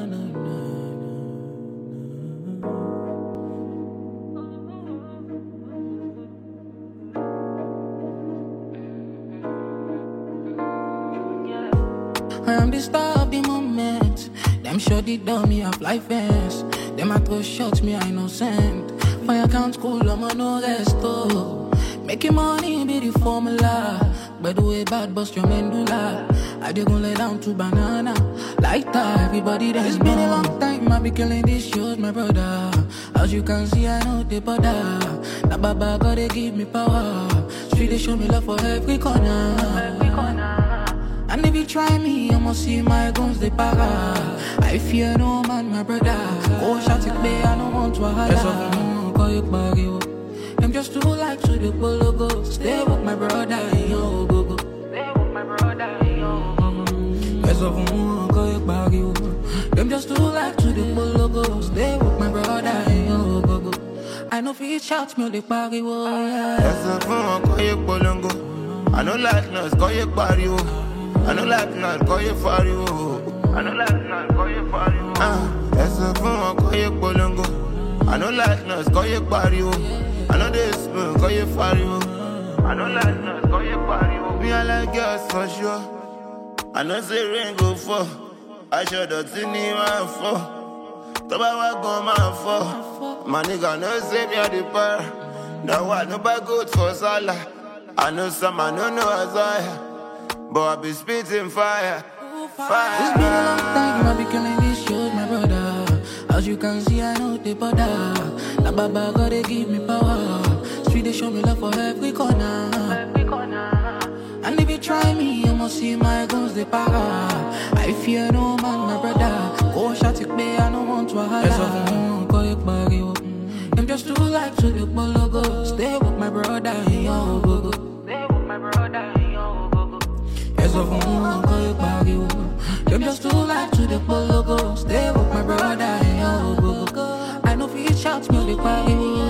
I am the star of the moment. Them sure the dummy have life fence. Them a throw shots, me I innocent. Fire count cool, I'm on no rest, oh. Making money be the formula. By the way, bad bust your medulla. I just gon' lay down to banana. Like that, everybody that's It's been a long time, I be killing these shows, my brother. As you can see, I know the bother. That baba gotta give me power. Street they show me love for every corner. And if you try me, you must see my guns, they para. I fear no man, my brother. Go shot it, babe, I don't want to holla. Call you baggy. I'm just too like to the go. Stay with my brother, yo, go. Stay with my brother, yo, go. Call you baggy. I'm just too like to the go. Stay with my brother, yo, go. I know if you shout me, the baggy, yeah. That's a phone, call you bolongo. I know like us, call you baggy. I know like not call you for you. I know like not call you for you. That's a phone, call you bolongo. I know like not call you for you. I know this one, call you for you. I know like not call you for you. Me I like girls for sure. I know say rain go fall. I should have seen him and fall. Toba wa go man fall. My nigga no say me a the par. Now I no buy goods for Salah. I know some I don't know Isaiah. But I be spitting fire. It's been a long time, I be killing these shows, my brother. As you can see, I know the bother. La baba gotta give me power. Street they show me love for every corner. And if you try me, you must see my guns, they para. I fear no man, my brother. Go shot it, babe, I don't want to holla. Call you baggy. I'm just too like to the go. Stay with my brother, yo, go. Stay with my brother, yo, go. Call you baggy. I'm just too like to the go. Stay with my brother, yo, go. I know if you shout me, the baggy.